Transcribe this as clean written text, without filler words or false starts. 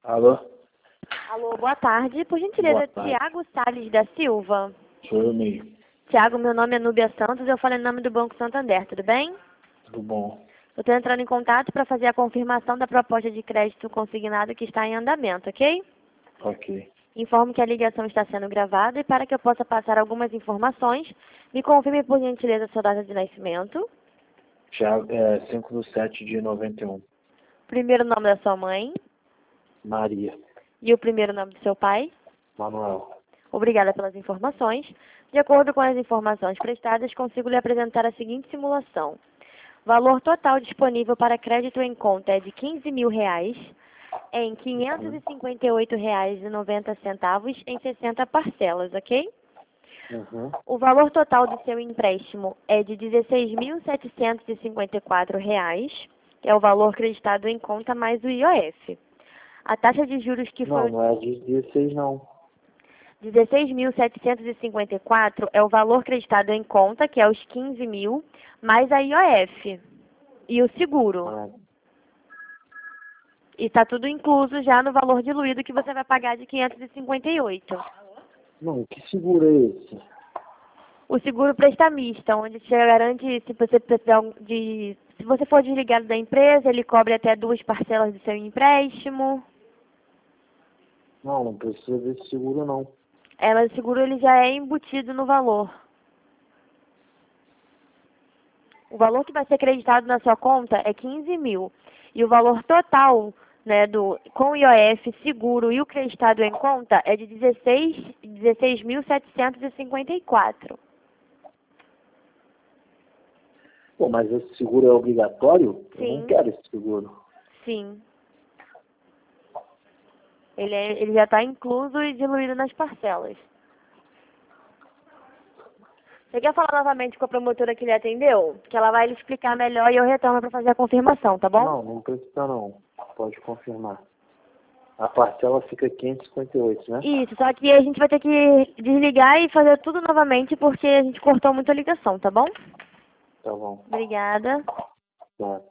Alô? Alô, boa tarde. Por gentileza, Boa tarde. Tiago Salles da Silva. Sou eu mesmo. Tiago, meu nome é Núbia Santos, eu falei em nome do Banco Santander, tudo bem? Tudo bom? Eu estou entrando em contato para fazer a confirmação da proposta de crédito consignado que está em andamento, ok? Ok. Informo que a ligação está sendo gravada e para que eu possa passar algumas informações, me confirme por gentileza sua data de nascimento, Já 5/7/91. primeiro nome da sua mãe Maria. e o primeiro nome do seu pai. Manuel. Obrigada pelas informações. De acordo com as informações prestadas, consigo lhe apresentar a seguinte simulação. Valor total disponível para crédito em conta é de R$ 15.000 em R$ 558,90 em 60 parcelas, ok? Uhum. O valor total do seu empréstimo é de R$ 16.754, que é o valor creditado em conta mais o IOF. A taxa de juros que foi... Não é de 16 não. 16.754 é o valor creditado em conta, que é os 15 mil, mais a IOF e o seguro. Ah, E está tudo incluso já no valor diluído que você vai pagar de 558. não, que seguro é esse? O seguro prestamista, onde te garante, se você precisar de... Se você for desligado da empresa, ele cobre até 2 parcelas do seu empréstimo. Não, não precisa desse seguro não. Mas o seguro ele já é embutido no valor. O valor que vai ser creditado na sua conta é 15 mil. E o valor total, né, com o IOF, seguro e o creditado em conta é de 16.754. Pô, mas esse seguro é obrigatório? Eu não Sim, quero esse seguro. sim. Ele já está incluso e diluído nas parcelas. Você quer falar novamente com a promotora que lhe atendeu? Que ela vai lhe explicar melhor e eu retorno para fazer a confirmação, tá bom? Não, não precisa não. Pode confirmar. A parcela fica 558, né? Isso, só que a gente vai ter que desligar e fazer tudo novamente porque a gente cortou muito a ligação, tá bom? Tá bom. Obrigada. Tá.